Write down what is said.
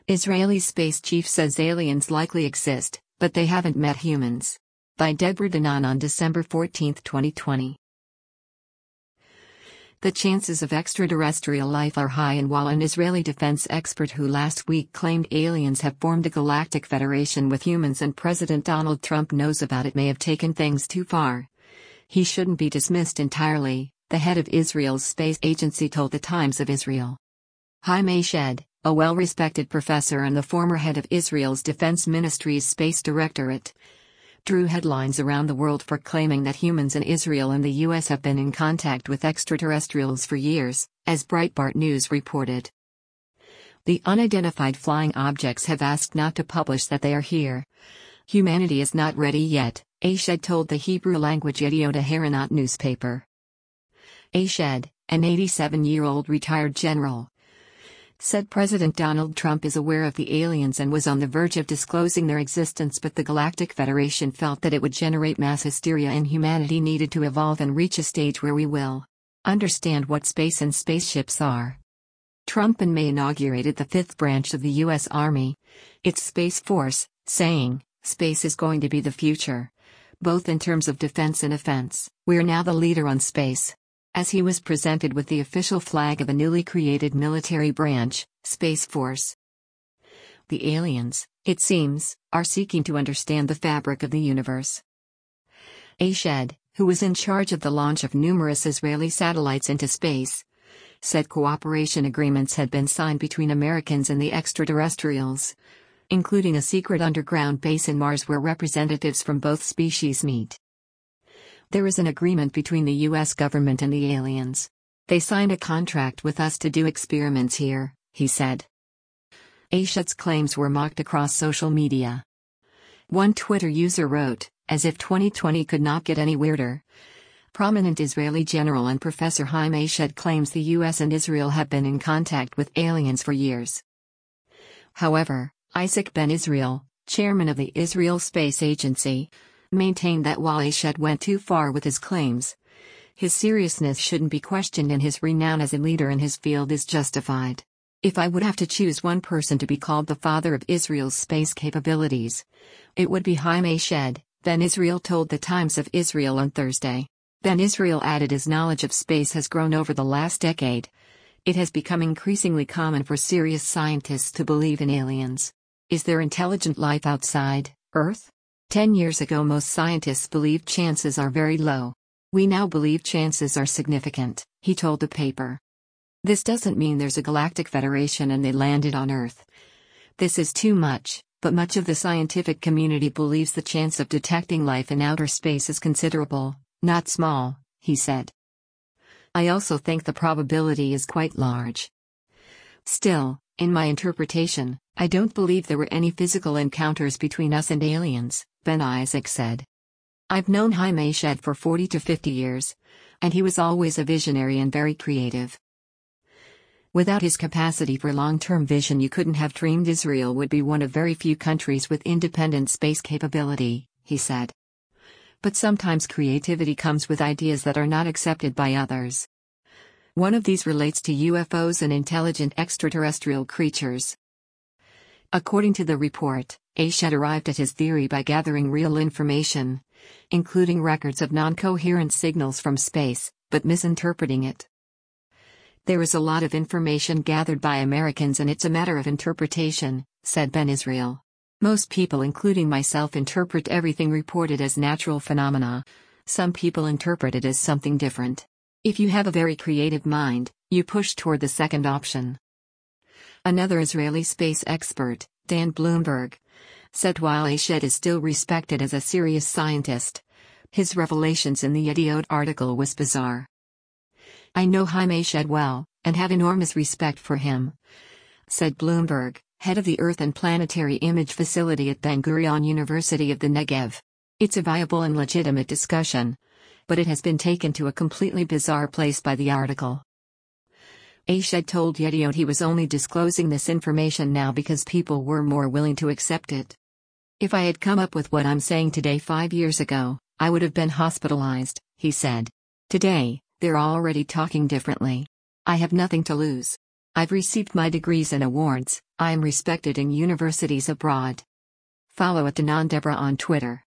Israeli space chief says aliens likely exist, but they haven't met humans. By Deborah Danan on December 14, 2020. The chances of extraterrestrial life are high, and while an Israeli defense expert who last week claimed aliens have formed a galactic federation with humans and President Donald Trump knows about it may have taken things too far, he shouldn't be dismissed entirely, the head of Israel's space agency told the Times of Israel. Haim Eshed, a well-respected professor and the former head of Israel's Defense Ministry's Space Directorate, drew headlines around the world for claiming that humans in Israel and the U.S. have been in contact with extraterrestrials for years, as Breitbart News reported. The unidentified flying objects have asked not to publish that they are here. Humanity is not ready yet, Eshed told the Hebrew-language Yediot Ahronoth newspaper. Eshed, an 87-year-old retired general, said President Donald Trump is aware of the aliens and was on the verge of disclosing their existence, but the Galactic Federation felt that it would generate mass hysteria and humanity needed to evolve and reach a stage where we will understand what space and spaceships are. Trump in May inaugurated the fifth branch of the U.S. Army, its Space Force, saying, "Space is going to be the future. Both in terms of defense and offense, we're now the leader on space." As he was presented with the official flag of a newly created military branch, Space Force. The aliens, it seems, are seeking to understand the fabric of the universe. Eshed, who was in charge of the launch of numerous Israeli satellites into space, said cooperation agreements had been signed between Americans and the extraterrestrials, including a secret underground base in Mars where representatives from both species meet. "There is an agreement between the U.S. government and the aliens. They signed a contract with us to do experiments here," he said. Eshed's claims were mocked across social media. One Twitter user wrote, "As if 2020 could not get any weirder." Prominent Israeli general and professor Haim Eshed claims the U.S. and Israel have been in contact with aliens for years. However, Isaac Ben Israel, chairman of the Israel Space Agency, maintained that while Eshed went too far with his claims, his seriousness shouldn't be questioned and his renown as a leader in his field is justified. "If I would have to choose one person to be called the father of Israel's space capabilities, it would be Haim Eshed," Ben Israel told the Times of Israel on Thursday. Ben Israel added his knowledge of space has grown over the last decade. It has become increasingly common for serious scientists to believe in aliens. Is there intelligent life outside Earth? 10 years ago most scientists believed chances are very low. We now believe chances are significant, he told the paper. "This doesn't mean there's a galactic federation and they landed on Earth. This is too much, but much of the scientific community believes the chance of detecting life in outer space is considerable, not small," he said. "I also think the probability is quite large. Still, in my interpretation, I don't believe there were any physical encounters between us and aliens," Ben Isaac said. "I've known Haim Eshed for 40 to 50 years, and he was always a visionary and very creative. Without his capacity for long-term vision you couldn't have dreamed Israel would be one of very few countries with independent space capability," he said. "But sometimes creativity comes with ideas that are not accepted by others. One of these relates to UFOs and intelligent extraterrestrial creatures." According to the report, Eshed arrived at his theory by gathering real information, including records of non-coherent signals from space, but misinterpreting it. "There is a lot of information gathered by Americans and it's a matter of interpretation," said Ben Israel. "Most people including myself interpret everything reported as natural phenomena. Some people interpret it as something different. If you have a very creative mind, you push toward the second option." Another Israeli space expert, Dan Bloomberg, said while Eshed is still respected as a serious scientist, his revelations in the Yediot article was bizarre. "I know Haim Eshed well, and have enormous respect for him," said Bloomberg, head of the Earth and Planetary Image Facility at Ben-Gurion University of the Negev. "It's a viable and legitimate discussion, but it has been taken to a completely bizarre place by the article." Eshed told Yediot he was only disclosing this information now because people were more willing to accept it. "If I had come up with what I'm saying today 5 years ago, I would have been hospitalized," he said. "Today, they're already talking differently. I have nothing to lose." I've received my degrees and awards. I am respected in universities abroad. Follow @DanonDeborah on Twitter.